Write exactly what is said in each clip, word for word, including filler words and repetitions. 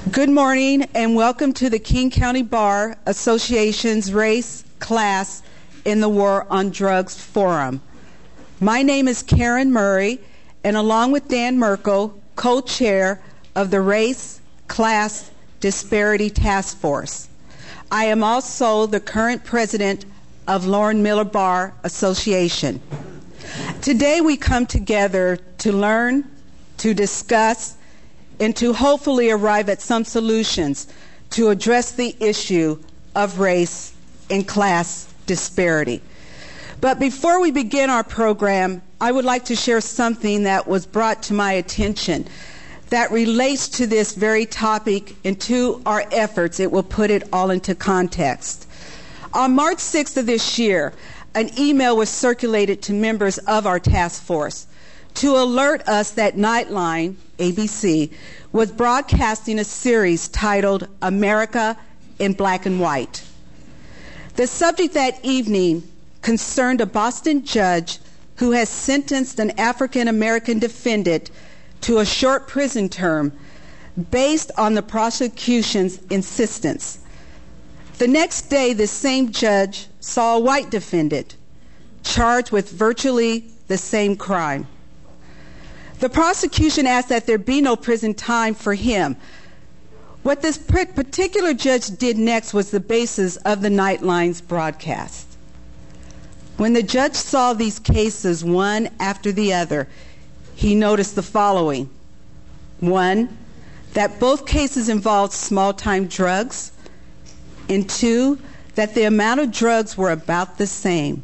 Good morning and welcome to the King County Bar Association's Race, Class, in the War on Drugs Forum. My name is Karen Murray, and along with Dan Merkel, co-chair of the Race, Class, Disparity Task Force. I am also the current president of Lauren Miller Bar Association. Today we come together to learn, to discuss, and to hopefully arrive at some solutions to address the issue of race and class disparity. But before we begin our program, I would like to share something that was brought to my attention that relates to this very topic and to our efforts. It will put it all into context. On March sixth of this year, an email was circulated to members of our task force to alert us that Nightline, A B C, was broadcasting a series titled America in Black and White. The subject that evening concerned a Boston judge who has sentenced an African-American defendant to a short prison term based on the prosecution's insistence. The next day, the same judge saw a white defendant charged with virtually the same crime. The prosecution asked that there be no prison time for him. What this particular judge did next was the basis of the Nightline's broadcast. When the judge saw these cases one after the other, he noticed the following. One, that both cases involved small-time drugs, and two, that the amount of drugs were about the same.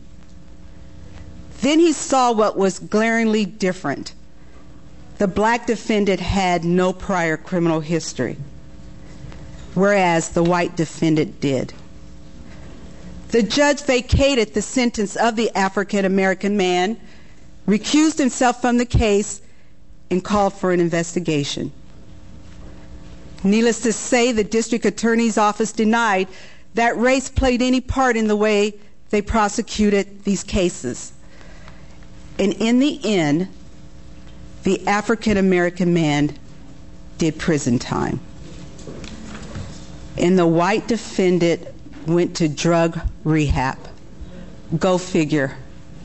Then he saw what was glaringly different. The black defendant had no prior criminal history, whereas the white defendant did. The judge vacated the sentence of the African-American man, recused himself from the case, and called for an investigation. Needless to say, the district attorney's office denied that race played any part in the way they prosecuted these cases. And in the end, the African-American man did prison time. And the white defendant went to drug rehab. Go figure.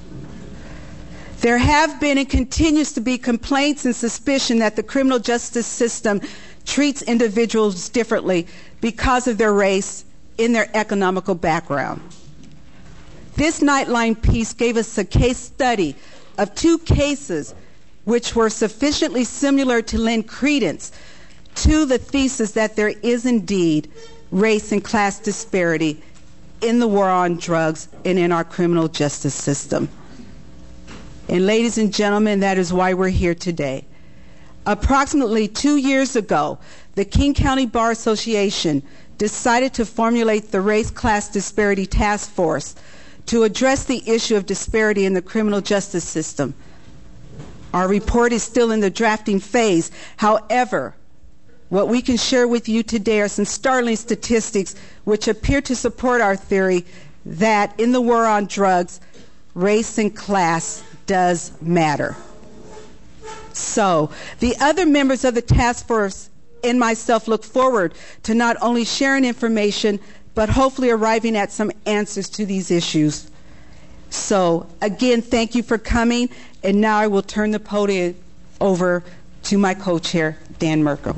There have been and continues to be complaints and suspicion that the criminal justice system treats individuals differently because of their race and their economical background. This Nightline piece gave us a case study of two cases which were sufficiently similar to lend credence to the thesis that there is indeed race and class disparity in the war on drugs and in our criminal justice system. And ladies and gentlemen, that is why we're here today. Approximately two years ago, the King County Bar Association decided to formulate the Race Class Disparity Task Force to address the issue of disparity in the criminal justice system. Our report is still in the drafting phase. However, what we can share with you today are some startling statistics which appear to support our theory that in the war on drugs, race and class does matter. So, the other members of the task force and myself look forward to not only sharing information, but hopefully arriving at some answers to these issues. So, again, thank you for coming, and now I will turn the podium over to my co-chair, Dan Merkel.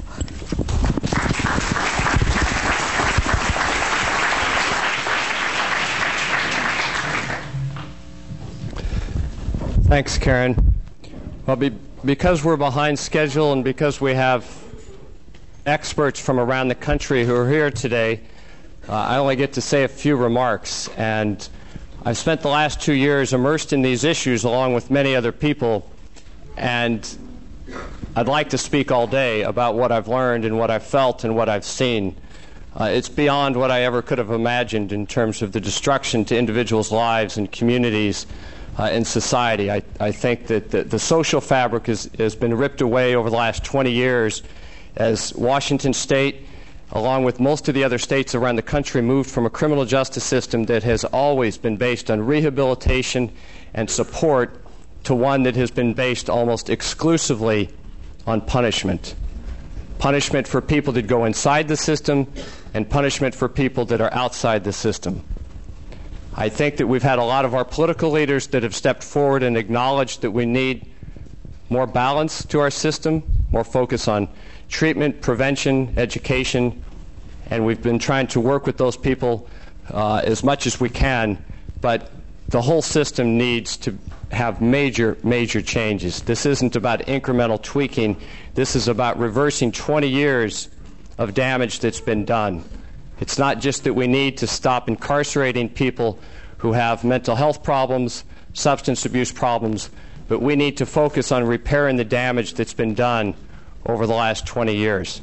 Thanks, Karen. Well, be, because we're behind schedule and because we have experts from around the country who are here today, uh, I only get to say a few remarks. And I've spent the last two years immersed in these issues along with many other people, and I'd like to speak all day about what I've learned and what I've felt and what I've seen. Uh, it's beyond what I ever could have imagined in terms of the destruction to individuals' lives and communities uh, and society. I, I think that the, the social fabric has, has been ripped away over the last twenty years as Washington State, along with most of the other states around the country, moved from a criminal justice system that has always been based on rehabilitation and support to one that has been based almost exclusively on punishment. punishment for people that go inside the system, and punishment for people that are outside the system. I think that we've had a lot of our political leaders that have stepped forward and acknowledged that we need more balance to our system, more focus on treatment, prevention, education, and we've been trying to work with those people uh, as much as we can, but the whole system needs to have major, major changes. This isn't about incremental tweaking. This is about reversing twenty years of damage that's been done. It's not just that we need to stop incarcerating people who have mental health problems, substance abuse problems, but we need to focus on repairing the damage that's been done over the last twenty years.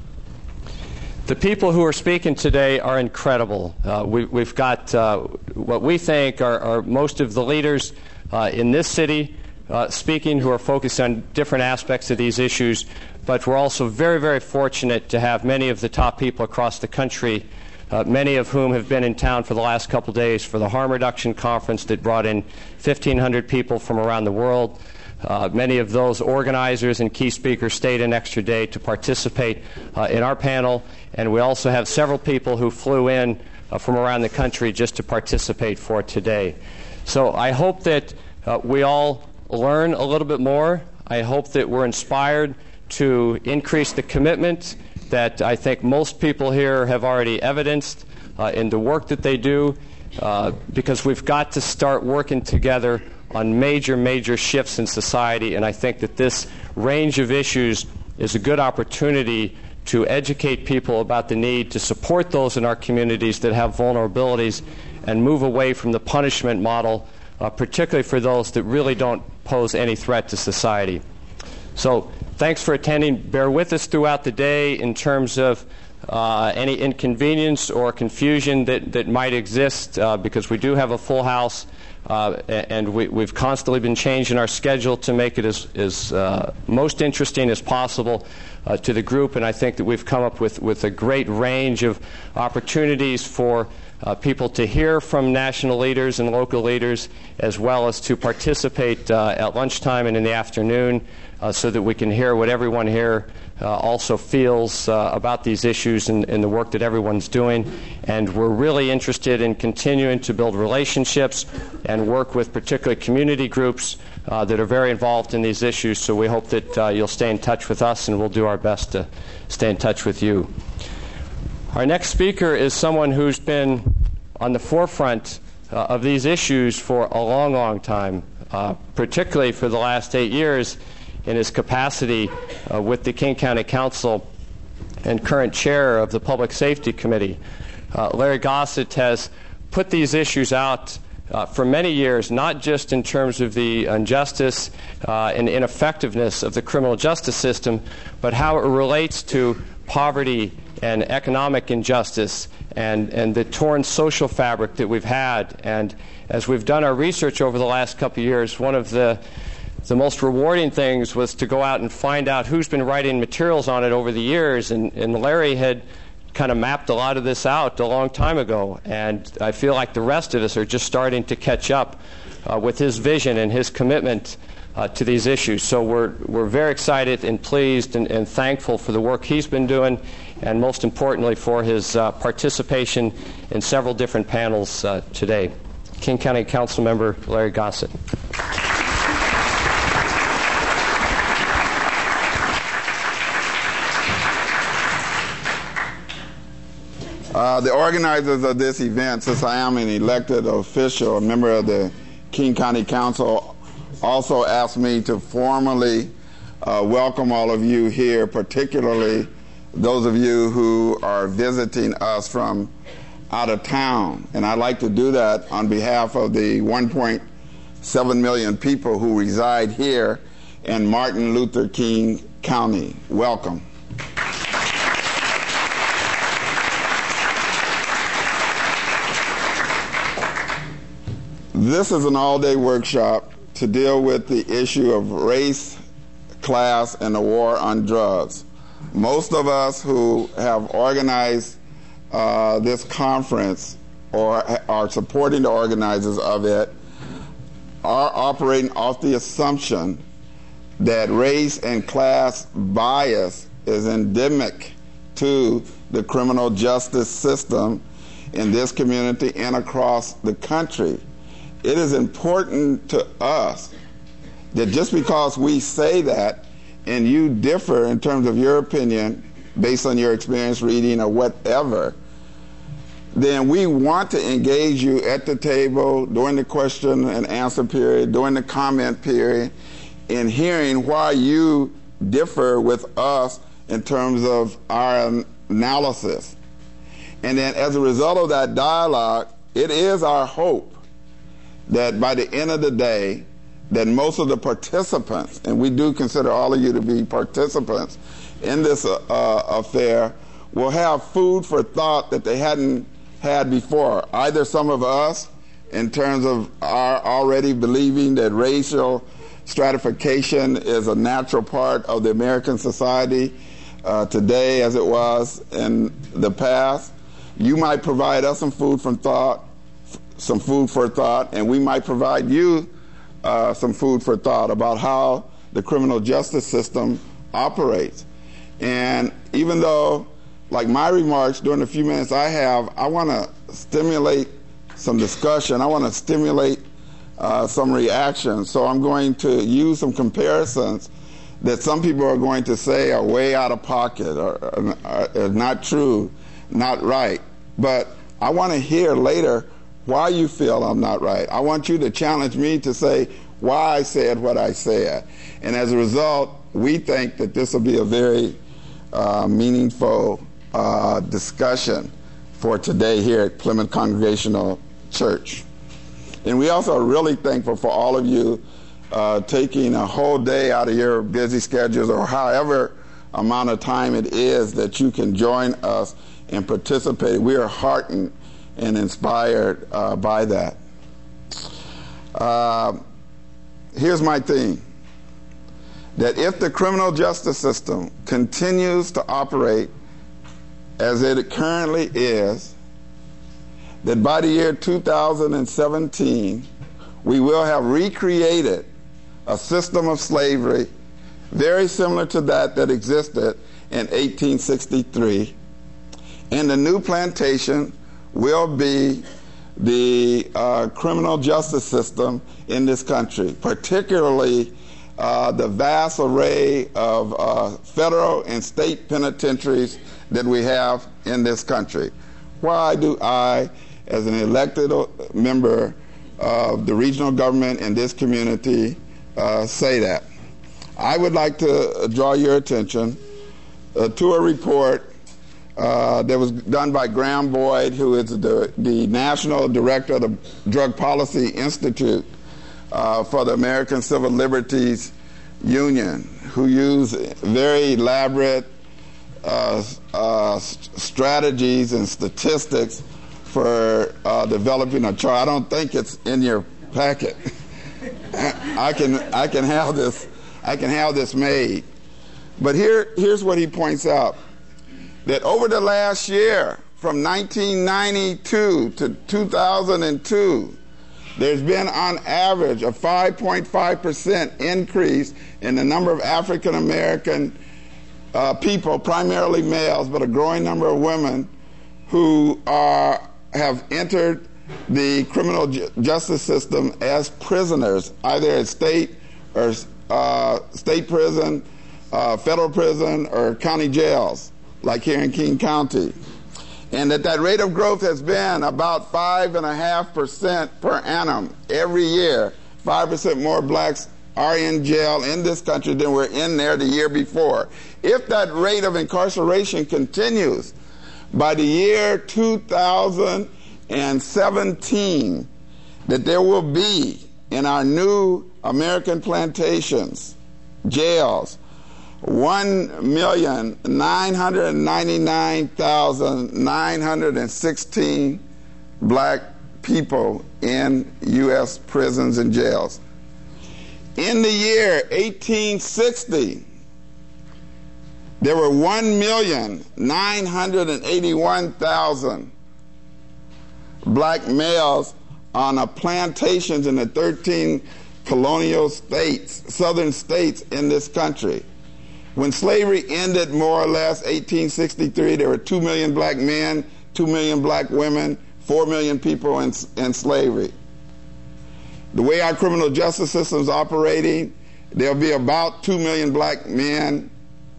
The people who are speaking today are incredible. Uh, we, we've got uh, what we think are, are most of the leaders uh, in this city uh, speaking who are focused on different aspects of these issues, but we're also very, very fortunate to have many of the top people across the country, uh, many of whom have been in town for the last couple days for the harm reduction conference that brought in fifteen hundred people from around the world. Uh, many of those organizers and key speakers stayed an extra day to participate uh, in our panel, and we also have several people who flew in uh, from around the country just to participate for today. So I hope that uh, we all learn a little bit more. I hope that we're inspired to increase the commitment that I think most people here have already evidenced uh, in the work that they do, uh, because we've got to start working together on major, major shifts in society, and I think that this range of issues is a good opportunity to educate people about the need to support those in our communities that have vulnerabilities and move away from the punishment model, uh, particularly for those that really don't pose any threat to society. So thanks for attending. Bear with us throughout the day in terms of uh, any inconvenience or confusion that, that might exist, uh, because we do have a full house. Uh, and we, we've constantly been changing our schedule to make it as, as uh, most interesting as possible uh, to the group. And I think that we've come up with, with a great range of opportunities for uh, people to hear from national leaders and local leaders, as well as to participate uh, at lunchtime and in the afternoon, uh, so that we can hear what everyone here uh, also feels uh, about these issues and, and the work that everyone's doing. And we're really interested in continuing to build relationships and work with particular community groups uh, that are very involved in these issues. So we hope that uh, you'll stay in touch with us, and we'll do our best to stay in touch with you. Our next speaker is someone who's been on the forefront uh, of these issues for a long, long time, uh, particularly for the last eight years in his capacity uh, with the King County Council and current chair of the Public Safety Committee. Uh, Larry Gossett has put these issues out uh, for many years, not just in terms of the injustice uh, and ineffectiveness of the criminal justice system, but how it relates to poverty and economic injustice and, and the torn social fabric that we've had. And as we've done our research over the last couple of years, one of the The most rewarding things was to go out and find out who's been writing materials on it over the years, and, and Larry had kind of mapped a lot of this out a long time ago, and I feel like the rest of us are just starting to catch up uh, with his vision and his commitment uh, to these issues. So we're, we're very excited and pleased and, and thankful for the work he's been doing, and most importantly for his uh, participation in several different panels uh, today. King County Council Member Larry Gossett. Uh, the organizers of this event, since I am an elected official, a member of the King County Council, also asked me to formally uh, welcome all of you here, particularly those of you who are visiting us from out of town. And I'd like to do that on behalf of the one point seven million people who reside here in Martin Luther King County. Welcome. This is an all-day workshop to deal with the issue of race, class, and the war on drugs. Most of us who have organized uh, this conference or are supporting the organizers of it are operating off the assumption that race and class bias is endemic to the criminal justice system in this community and across the country. It is important to us that just because we say that and you differ in terms of your opinion based on your experience reading or whatever, then we want to engage you at the table during the question and answer period, during the comment period, in hearing why you differ with us in terms of our analysis. And then as a result of that dialogue, it is our hope that by the end of the day, that most of the participants, and we do consider all of you to be participants in this uh, uh, affair, will have food for thought that they hadn't had before. Either some of us, in terms of our already believing that racial stratification is a natural part of the American society uh, today as it was in the past. You might provide us some food for thought, some food for thought, and we might provide you uh, some food for thought about how the criminal justice system operates. And even though, like my remarks during the few minutes I have, I want to stimulate some discussion. I want to stimulate uh, some reaction. So I'm going to use some comparisons that some people are going to say are way out of pocket or, or, or not true, not right. But I want to hear later why you feel I'm not right. I want you to challenge me to say why I said what I said. And as a result, we think that this will be a very uh, meaningful uh, discussion for today here at Plymouth Congregational Church. And we also are really thankful for all of you uh, taking a whole day out of your busy schedules or however amount of time it is that you can join us and participate. We are heartened and inspired uh, by that. Uh, here's my theme, that if the criminal justice system continues to operate as it currently is, that by the year two thousand seventeen, we will have recreated a system of slavery very similar to that that existed in eighteen sixty-three, and the new plantation will be the uh, criminal justice system in this country, particularly uh, the vast array of uh, federal and state penitentiaries that we have in this country. Why do I, as an elected member of the regional government in this community, uh, say that? I would like to draw your attention uh, to a report Uh, that was done by Graham Boyd, who is the, the National Director of the Drug Policy Institute uh, for the American Civil Liberties Union, who used very elaborate uh, uh, strategies and statistics for uh, developing a chart. I don't think it's in your packet. I can I can have this I can have this made, but here here's what he points out. That over the last year, from nineteen ninety-two to two thousand two, there's been on average a five point five percent increase in the number of African American uh, people, primarily males, but a growing number of women who are have entered the criminal ju- justice system as prisoners, either at state or uh, state prison, uh, federal prison, or county jails, like here in King County, and that that rate of growth has been about five and a half percent per annum every year. Five percent more blacks are in jail in this country than were in there the year before. If that rate of incarceration continues, by the year two thousand seventeen, that there will be in our new American plantations, jails, one million nine hundred ninety-nine thousand nine hundred sixteen black people in U S prisons and jails. In the year eighteen sixty, there were one million nine hundred eighty-one thousand black males on a plantations in the thirteen colonial states, southern states in this country. When slavery ended, more or less, eighteen sixty-three, there were two million black men, two million black women, four million people in, in slavery. The way our criminal justice system is operating, there'll be about two million black men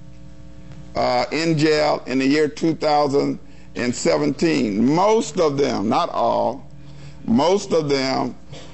uh, in jail in the year two thousand seventeen. Most of them, not all, most of them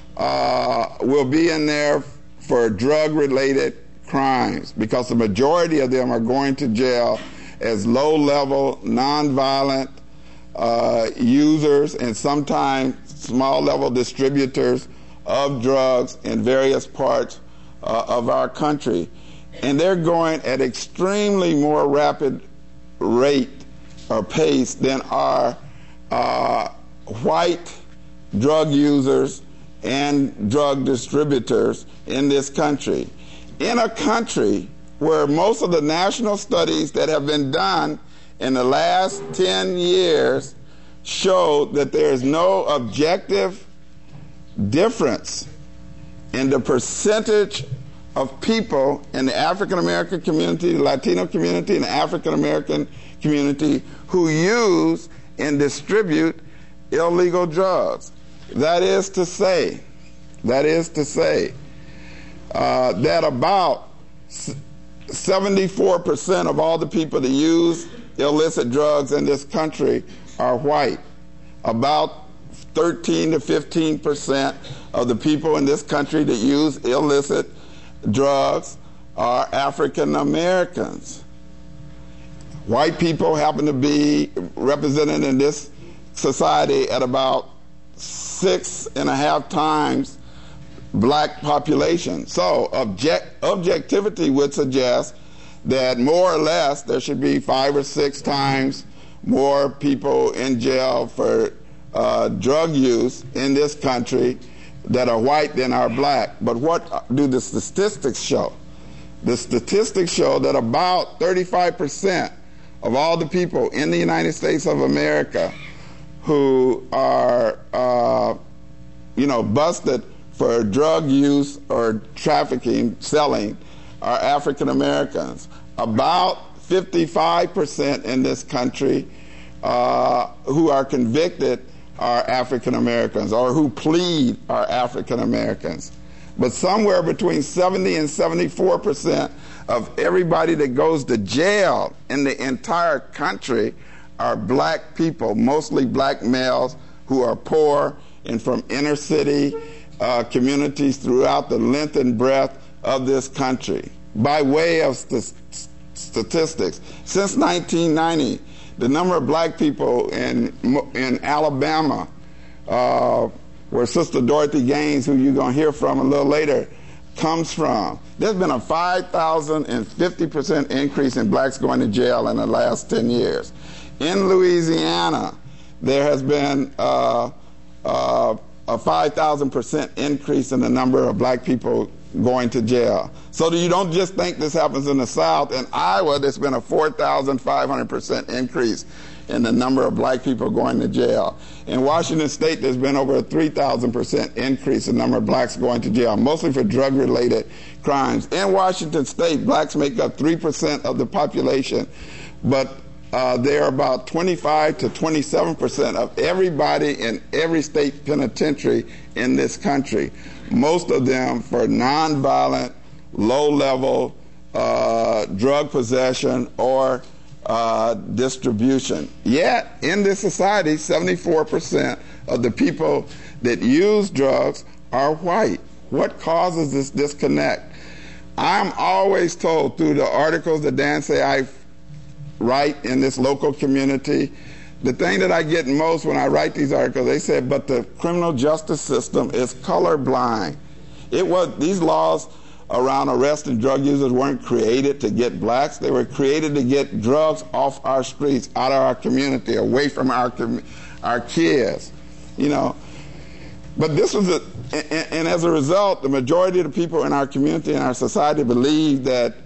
uh, will be in there for drug-related crimes, because the majority of them are going to jail as low-level, non-violent uh, users and sometimes small-level distributors of drugs in various parts uh, of our country. And they're going at extremely more rapid rate or pace than our uh, white drug users and drug distributors in this country. In a country where most of the national studies that have been done in the last ten years show that there is no objective difference in the percentage of people in the African American community, the Latino community, and the African American community who use and distribute illegal drugs. That is to say, that is to say, uh, that about seventy-four percent of all the people that use illicit drugs in this country are white. About thirteen to fifteen percent of the people in this country that use illicit drugs are African Americans. White people happen to be represented in this society at about six and a half times black population. So object, objectivity would suggest that more or less there should be five or six times more people in jail for uh, drug use in this country that are white than are black. But what do the statistics show? The statistics show that about thirty-five percent of all the people in the United States of America who are, uh, you know, busted for drug use or trafficking, selling, are African Americans. About fifty-five percent in this country uh, who are convicted are African Americans, or who plead are African Americans. But somewhere between seventy and seventy-four percent of everybody that goes to jail in the entire country are black people, mostly black males who are poor and from inner city uh, communities throughout the length and breadth of this country. By way of st- statistics, since nineteen ninety, the number of black people in in Alabama, uh, where Sister Dorothy Gaines, who you're going to hear from a little later, comes from, there's been a five thousand fifty percent increase in blacks going to jail in the last ten years. In Louisiana, there has been uh, uh, a five thousand percent increase in the number of black people going to jail. So you don't just think this happens in the South. In Iowa, there's been a four thousand five hundred percent increase in the number of black people going to jail. In Washington State, there's been over a three thousand percent increase in the number of blacks going to jail, mostly for drug-related crimes. In Washington State, blacks make up three percent of the population, but uh, they're about twenty-five to twenty-seven percent of everybody in every state penitentiary in this country, most of them for nonviolent, low-level uh, drug possession or Uh, distribution. Yet, in this society, seventy-four percent of the people that use drugs are white. What causes this disconnect? I'm always told through the articles that Dan say I write in this local community, the thing that I get most when I write these articles, they say, but the criminal justice system is colorblind. It was, these laws around arrest and drug users weren't created to get blacks. They were created to get drugs off our streets, out of our community, away from our our kids, you know. But this was a, and, and as a result, the majority of the people in our community and our society believe that,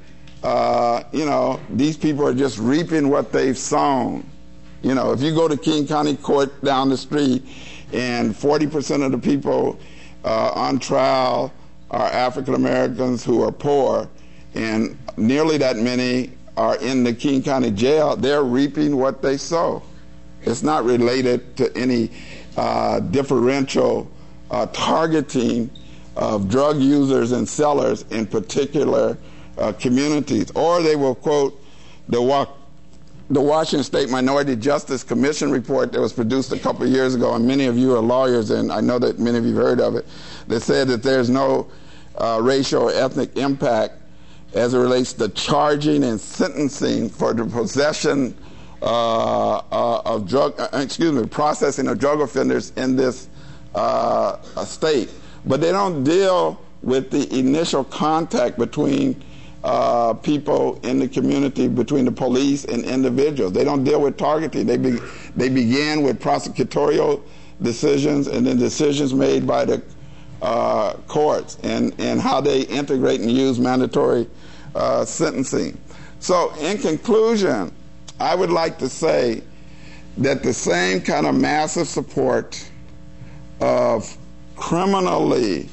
uh, you know, these people are just reaping what they've sown. You know, if you go to King County Court down the street and forty percent of the people uh, on trial are African Americans who are poor, and nearly that many are in the King County Jail. They're reaping what they sow. It's not related to any uh, differential uh, targeting of drug users and sellers in particular uh, communities. Or they will quote the, Wa- the Washington State Minority Justice Commission report that was produced a couple of years ago, and many of you are lawyers, and I know that many of you have heard of it, that said that there's no uh, racial or ethnic impact as it relates to charging and sentencing for the possession uh, uh, of drug, uh, excuse me, processing of drug offenders in this uh, state. But they don't deal with the initial contact between uh, people in the community, between the police and individuals. They don't deal with targeting. They be, they begin with prosecutorial decisions and then decisions made by the uh, courts and, and how they integrate and use mandatory uh, sentencing. So in conclusion, I would like to say that the same kind of massive support of criminally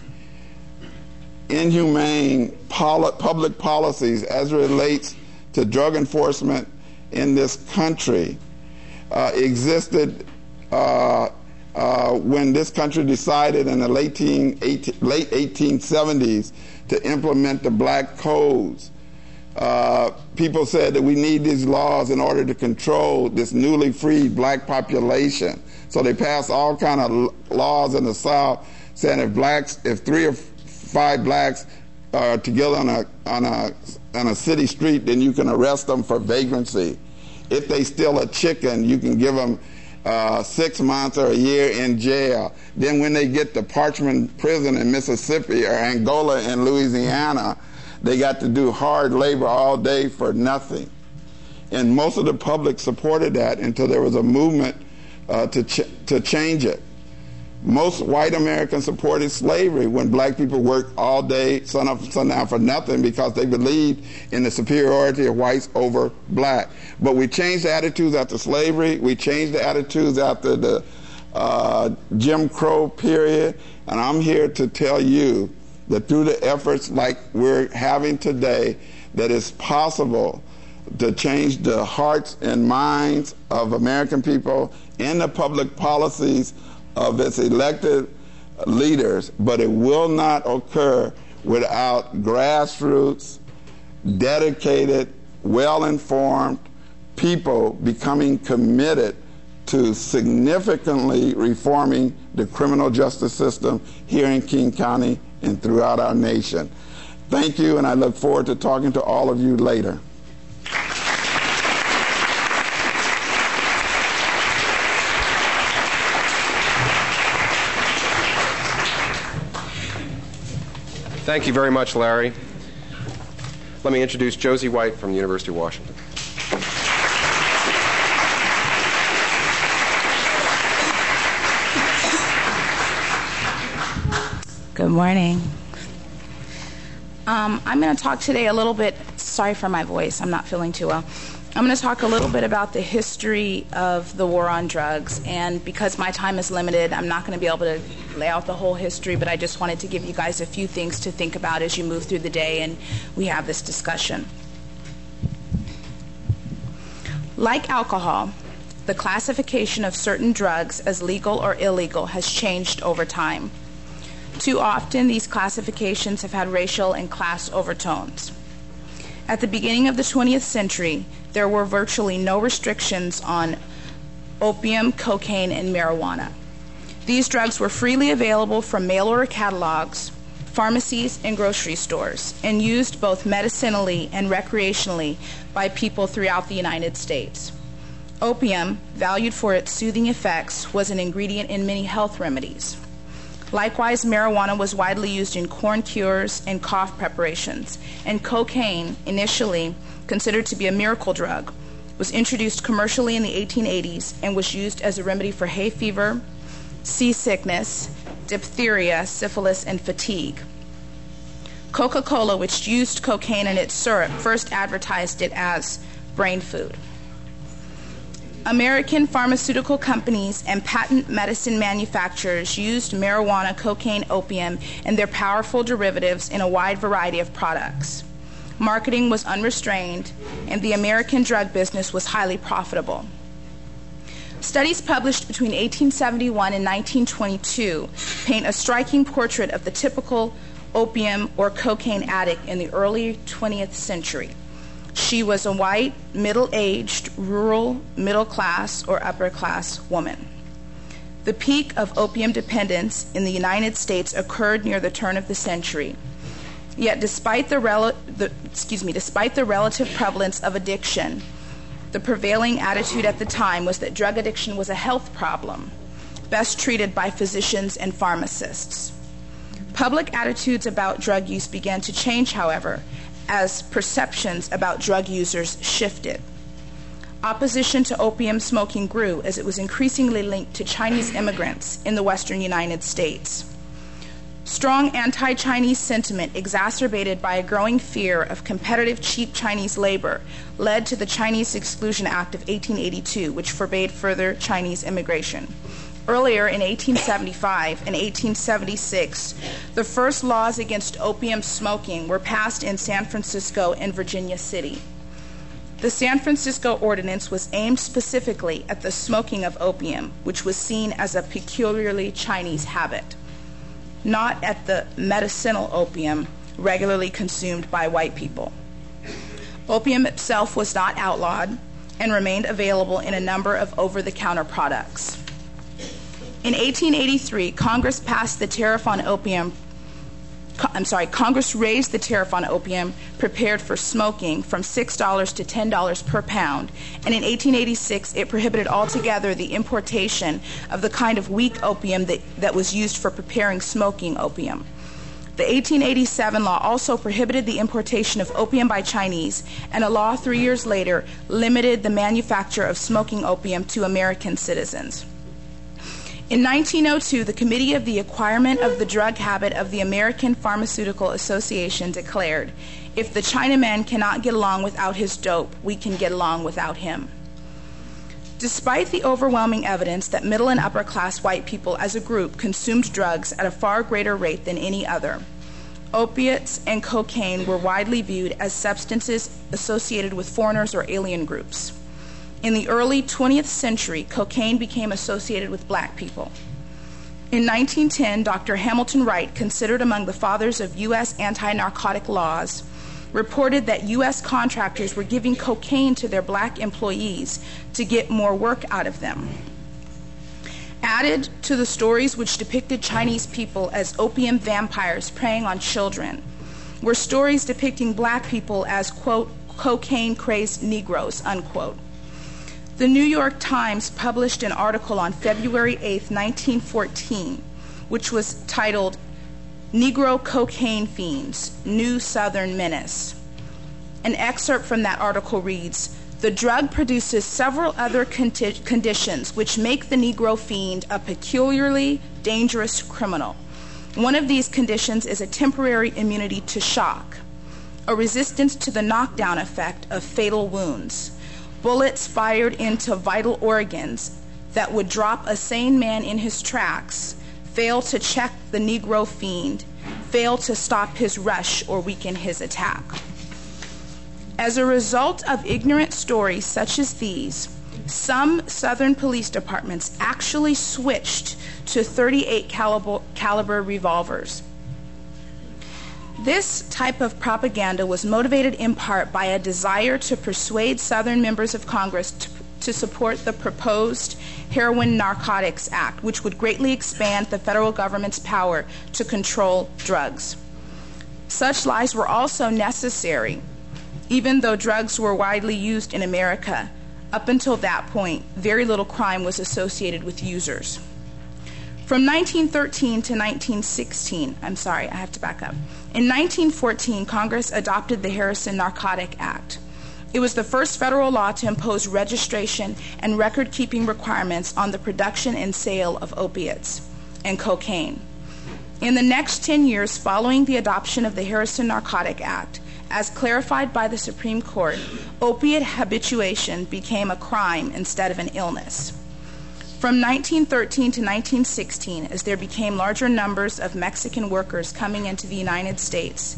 inhumane poli- public policies as it relates to drug enforcement in this country uh, existed uh, uh, when this country decided in the late, eighteen, late eighteen seventies to implement the black codes. Uh, people said that we need these laws in order to control this newly freed black population. So they passed all kind of laws in the South saying if blacks, if three or five blacks are together on a on a on a city street, then you can arrest them for vagrancy. If they steal a chicken, you can give them uh, six months or a year in jail. Then when they get to Parchman Prison in Mississippi or Angola in Louisiana, they got to do hard labor all day for nothing. And most of the public supported that until there was a movement uh, to ch- to change it. Most white Americans supported slavery when black people worked all day, sun up, sundown for nothing because they believed in the superiority of whites over black. But we changed the attitudes after slavery. We changed the attitudes after the uh, Jim Crow period. And I'm here to tell you that through the efforts like we're having today, that it's possible to change the hearts and minds of American people and the public policies of its elected leaders, but it will not occur without grassroots, dedicated, well-informed people becoming committed to significantly reforming the criminal justice system here in King County and throughout our nation. Thank you, and I look forward to talking to all of you later. Thank you very much, Larry. Let me introduce Josie White from the University of Washington. Good morning. Um, I'm going to talk today a little bit, sorry for my voice, I'm not feeling too well. I'm going to talk a little bit about the history of the war on drugs, and because my time is limited, I'm not going to be able to lay out the whole history, but I just wanted to give you guys a few things to think about as you move through the day and we have this discussion. Like alcohol, the classification of certain drugs as legal or illegal has changed over time. Too often, these classifications have had racial and class overtones. At the beginning of the twentieth century, there were virtually no restrictions on opium, cocaine, and marijuana. These drugs were freely available from mail-order catalogs, pharmacies, and grocery stores, and used both medicinally and recreationally by people throughout the United States. Opium, valued for its soothing effects, was an ingredient in many health remedies. Likewise, marijuana was widely used in corn cures and cough preparations, and cocaine, initially considered to be a miracle drug, was introduced commercially in the eighteen eighties and was used as a remedy for hay fever, seasickness, diphtheria, syphilis, and fatigue. Coca-Cola, which used cocaine in its syrup, first advertised it as brain food. American pharmaceutical companies and patent medicine manufacturers used marijuana, cocaine, opium, and their powerful derivatives in a wide variety of products. marketing was unrestrained, and the American drug business was highly profitable. Studies published between eighteen seventy-one and nineteen twenty-two paint a striking portrait of the typical opium or cocaine addict in the early twentieth century. She was a white, middle-aged, rural, middle-class, or upper-class woman. The peak of opium dependence in the United States occurred near the turn of the century. Yet, despite the, rel- the, excuse me, despite the relative prevalence of addiction, the prevailing attitude at the time was that drug addiction was a health problem, best treated by physicians and pharmacists. Public attitudes about drug use began to change, however, as perceptions about drug users shifted. Opposition to opium smoking grew as it was increasingly linked to Chinese immigrants in the western United States. Strong anti-Chinese sentiment, exacerbated by a growing fear of competitive cheap Chinese labor, led to the Chinese Exclusion Act of eighteen eighty-two, which forbade further Chinese immigration. Earlier, in eighteen seventy-five and eighteen seventy-six, the first laws against opium smoking were passed in San Francisco and Virginia City. The San Francisco Ordinance was aimed specifically at the smoking of opium, which was seen as a peculiarly Chinese habit, not at the medicinal opium regularly consumed by white people. Opium itself was not outlawed and remained available in a number of over-the-counter products. In eighteen eighty-three, Congress passed the tariff on opium, I'm sorry, Congress raised the tariff on opium prepared for smoking from six dollars to ten dollars per pound, and in eighteen eighty-six it prohibited altogether the importation of the kind of weak opium that, that was used for preparing smoking opium. The eighteen eighty-seven law also prohibited the importation of opium by Chinese, and a law three years later limited the manufacture of smoking opium to American citizens. In nineteen oh two, the Committee of the Acquirement of the Drug Habit of the American Pharmaceutical Association declared, "If the Chinaman cannot get along without his dope, we can get along without him." Despite the overwhelming evidence that middle and upper class white people as a group consumed drugs at a far greater rate than any other, opiates and cocaine were widely viewed as substances associated with foreigners or alien groups. In the early twentieth century, cocaine became associated with black people. In nineteen ten, Doctor Hamilton Wright, considered among the fathers of U S anti-narcotic laws, reported that U S contractors were giving cocaine to their black employees to get more work out of them. Added to the stories which depicted Chinese people as opium vampires preying on children were stories depicting black people as, quote, cocaine-crazed Negroes, unquote. The New York Times published an article on February eighth, nineteen fourteen, which was titled, "Negro Cocaine Fiends, New Southern Menace." An excerpt from that article reads, "The drug produces several other conti- conditions which make the Negro fiend a peculiarly dangerous criminal. One of these conditions is a temporary immunity to shock, a resistance to the knockdown effect of fatal wounds, bullets fired into vital organs that would drop a sane man in his tracks, fail to check the Negro fiend, fail to stop his rush or weaken his attack." As a result of ignorant stories such as these, some Southern police departments actually switched to thirty-eight caliber, caliber revolvers. This type of propaganda was motivated in part by a desire to persuade Southern members of Congress to, to support the proposed Heroin Narcotics Act, which would greatly expand the federal government's power to control drugs. Such lies were also necessary, even though drugs were widely used in America. Up until that point, very little crime was associated with users. From nineteen thirteen to nineteen sixteen, I'm sorry, I have to back up. In nineteen fourteen, Congress adopted the Harrison Narcotic Act. It was the first federal law to impose registration and record-keeping requirements on the production and sale of opiates and cocaine. In the next ten years following the adoption of the Harrison Narcotic Act, as clarified by the Supreme Court, opiate habituation became a crime instead of an illness. From nineteen thirteen to nineteen sixteen, as there became larger numbers of Mexican workers coming into the United States,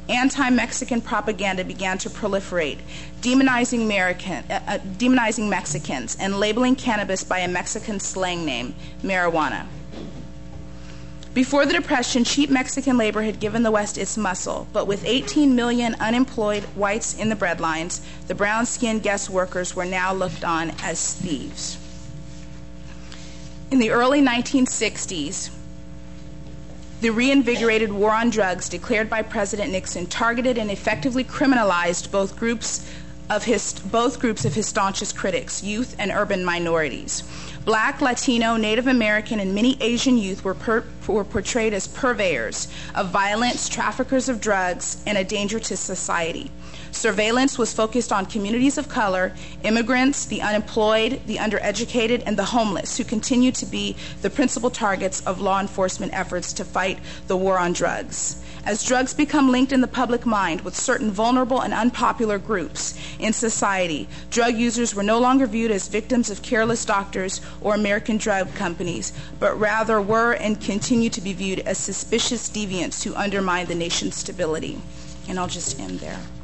anti-Mexican propaganda began to proliferate, demonizing, American, uh, uh, demonizing Mexicans and labeling cannabis by a Mexican slang name, marijuana. Before the Depression, cheap Mexican labor had given the West its muscle, but with eighteen million unemployed whites in the breadlines, the brown-skinned guest workers were now looked on as thieves. In the early nineteen sixties, the reinvigorated war on drugs declared by President Nixon targeted and effectively criminalized both groups of his, both groups of his staunchest critics, youth and urban minorities. Black, Latino, Native American, and many Asian youth were, per, were portrayed as purveyors of violence, traffickers of drugs, and a danger to society. Surveillance was focused on communities of color, immigrants, the unemployed, the undereducated, and the homeless, who continue to be the principal targets of law enforcement efforts to fight the war on drugs. As drugs become linked in the public mind with certain vulnerable and unpopular groups in society, drug users were no longer viewed as victims of careless doctors or American drug companies, but rather were and continue to be viewed as suspicious deviants who undermine the nation's stability. And I'll just end there.